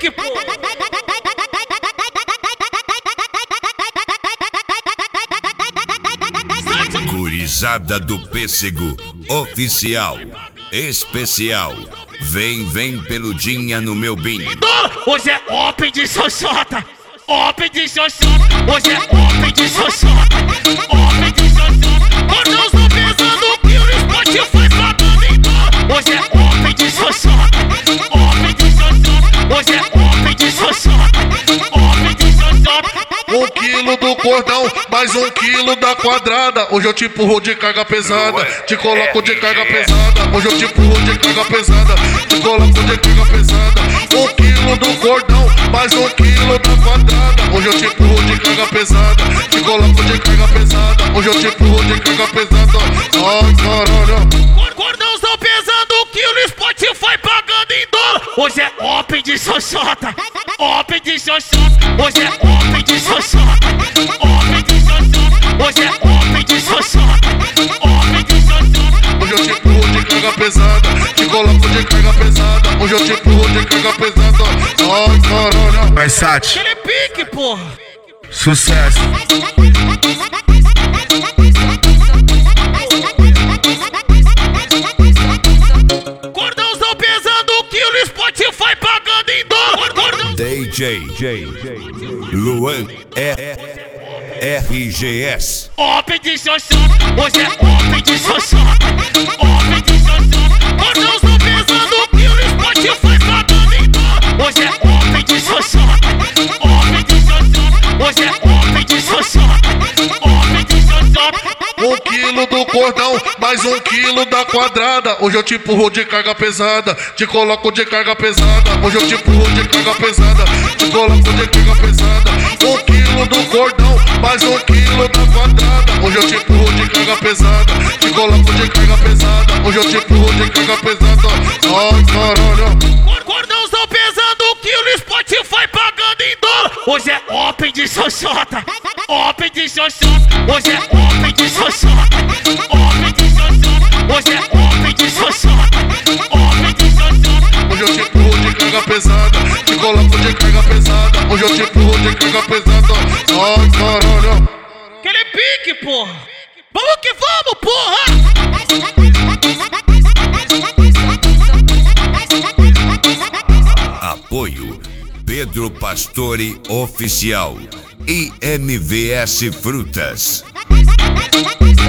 pique, pô. Gurizada do Pêssego Oficial Especial. Vem peludinha no meu binho. Hoje é open de xoxota. Open de xoxota. Hoje é open de xoxota. Open de xoxota. Cordões não pesando que o Spotify falando em dor. Hoje é open de xoxota. Open de xoxota. Hoje é open de xoxota. Open de xoxota. 1 quilo do cordão, mais 1 quilo da quadrada. Hoje eu te empurro de carga pesada, te coloco de carga pesada. Hoje eu te empurro de carga pesada, te coloco de carga pesada. 1 quilo do cordão, mais 1 quilo da quadrada. Hoje eu te empurro de carga pesada, te coloco de carga pesada. Hoje eu te empurro de carga pesada. Ai, caralho. Cordões não pesando que o Spotify pagando em dólar. Hoje é open de xoxota. Open de xoxota. Hoje é open de xoxota. Open de xoxota. Hoje é open de xoxota. Open de xoxota. Hoje eu te empurro de carga pesada, te coloco de carga pesada. Hoje eu te empurro de carga pesada. Ai, caralho. Versace, Aquele pique, porra. sucesso. Cordões não pesando que o Spotify pagando em dólar. DJ Luan RGS. Open de xoxota. Hoje é open de xoxota. Open de xoxota. Cordões não pesando que o Spotify pagando em dólar. Hoje é open de xoxota. Open de xoxota. Hoje é open de xoxota. Open de xoxota. 1 quilo do cordão, mais 1 quilo da quadrada. Hoje eu te empurro de carga pesada, te coloco de carga pesada. Hoje eu te empurro de carga pesada, te coloco de carga pesada. 1 quilo do cordão, mais 1 quilo da quadrada. Hoje eu te empurro de carga pesada, te coloco de carga pesada. Hoje eu te empurro de carga pesada. Ai, caralho. Cordões não pesando que o Spotify pagando em dólar. Hoje é open de xoxota. Open de xoxota. Hoje é open de xoxota. Open de xoxota. Hoje é open de xoxota. Open de xoxota. Hoje eu te empurro de carga pesada, te coloco de carga pesada. Hoje eu te empurro de carga pesada. Ai, caralho. Aquele pique, porra. Vamos que vamos, porra. Apoio Pedro Pastore Oficial e MVS Frutas.